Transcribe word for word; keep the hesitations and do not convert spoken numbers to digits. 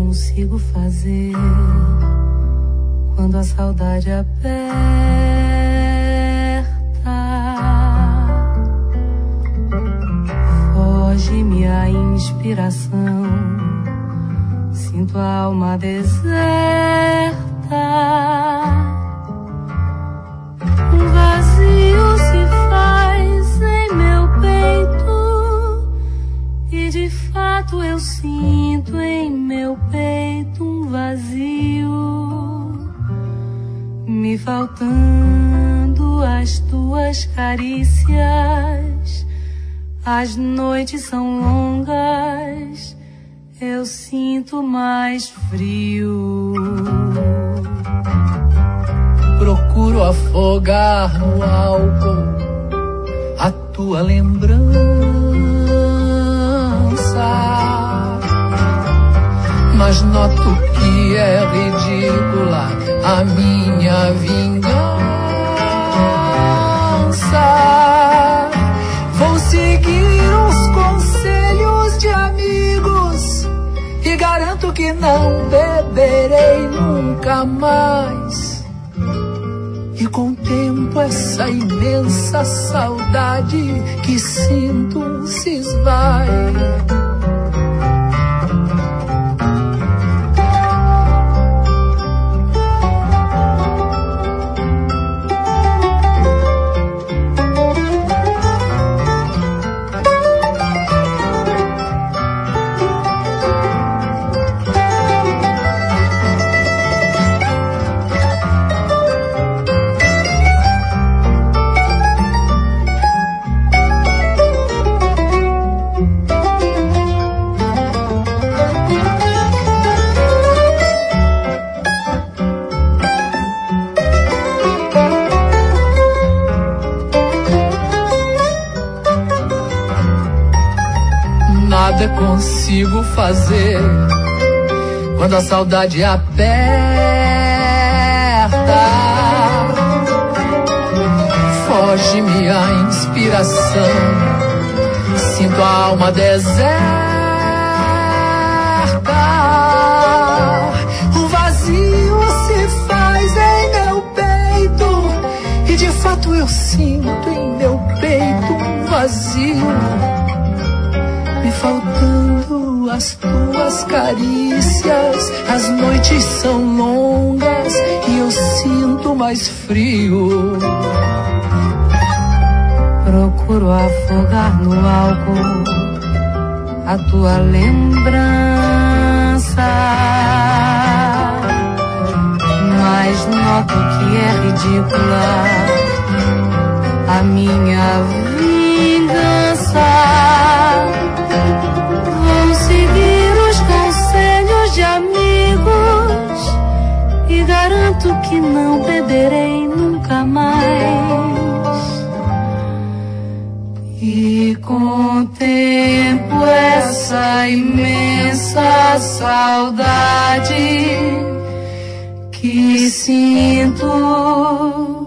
consigo fazer quando a saudade aperta. Foge-me a inspiração, sinto a alma deserta. Um vazio se faz em meu peito e de fato eu sinto em meu peito um vazio, me faltando as tuas carícias. As noites são longas, eu sinto mais frio. Procuro afogar no álcool a tua lembrança, mas noto que é ridícula a minha vingança. Vou seguir os conselhos de amigos e garanto que não beberei nunca mais. E contemplo essa imensa saudade que sinto se esvai. Nada consigo fazer quando a saudade aperta. Foge-me a inspiração, sinto a alma deserta. O vazio se faz em meu peito e de fato eu sinto em meu peito um vazio, me faltando as tuas carícias. As noites são longas e eu sinto mais frio. Procuro afogar no álcool a tua lembrança, mas noto que é ridícula a minha vingança. Vou seguir os conselhos de amigos e garanto que não beberei nunca mais. E contemplo essa imensa saudade que sinto